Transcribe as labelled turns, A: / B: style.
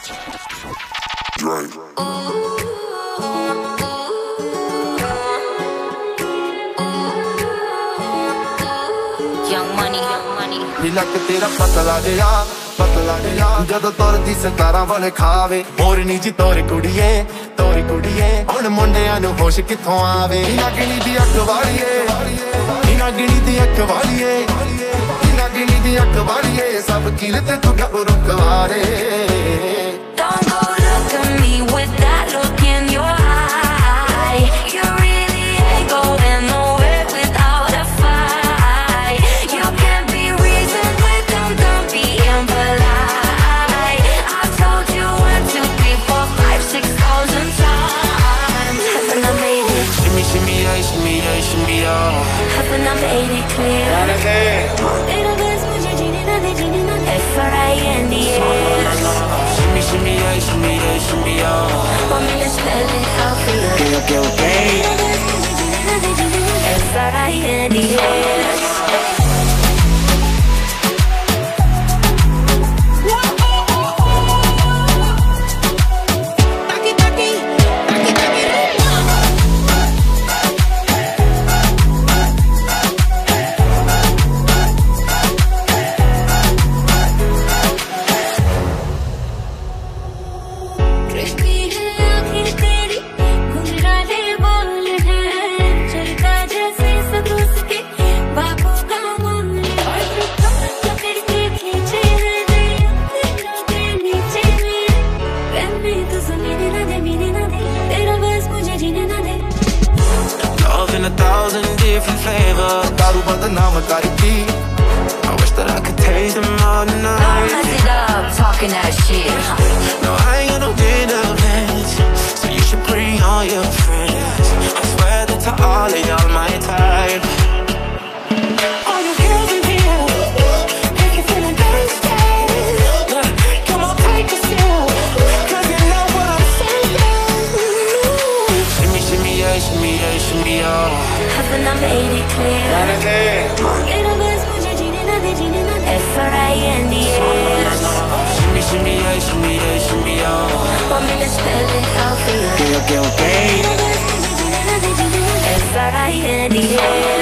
A: ਲੱਕ ਤੇਰਾ ਪਤਲਾ ਜਿਹਾ ਜਦੋਂ ਤੁਰਦੀ ਸਤਾਰਾਂ ਵਾਲੇ ਖਾਵੇ ਮੋਰਨੀ ਜੀ ਤੋਰੀ ਕੁੜੀਏ ਹੁਣ ਮੁੰਡਿਆਂ ਨੂੰ ਹੋਸ਼ ਕਿੱਥੋਂ ਆਵੇ ਇਹਨਾਂ ਗਿਣੀ ਦੀ ਅੱਖ ਵਾਲੀਏ ਸਭ ਕਿਲ ਤੇ ਤੂੰ ਗੱਭਰੂ ਕੁਆਰੇ
B: Don't go look at me with that look in your eye. You really ain't going nowhere without a fight. You can't be reasoned with them, don't be impolite. I've told you 1, 2, 3, 4, 5, 6,000 times. Haven't I made it?
A: Shimmy, shimmy, yeah, shimmy, yeah, shimmy, yeah.
B: Haven't I made it clear? Little bit mujhe jeene na de F-R-I-N-D-S.
A: Shimmy, shimmy, yeah, shimmy, yeah, shimmy, yeah.
B: Want me to spell it out for you?
A: Okay.
B: F-R-I-N-D-S.
A: In 1,000 different flavors दारू बदनाम करती I wish that I could taste them all night.
B: Don't mess it up, talking that shit.
A: No, I ain't got no dinner plans, so you should bring all your friends. I swear that to all of y'all my type. All your girls in here, make you feeling thirsty. Come on, take a sip, 'cause you know what I'm saying. Shimmy, shimmy, yeah, shimmy, yeah, shimmy, yeah.
B: Haven't I made it clear? Little bit mujhe jeene na de F-R-I-N-D-S.
A: Shimmy, shimmy, yeah, shimmy, yeah, shimmy, yeah.
B: Want me to spell it out for you?
A: Okay.
B: F-R-I-N-D-S.